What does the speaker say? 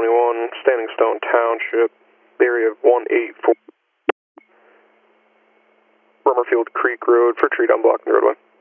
21, Standing Stone Township, area of 184, Rummerfield Creek Road for tree down blocking the roadway.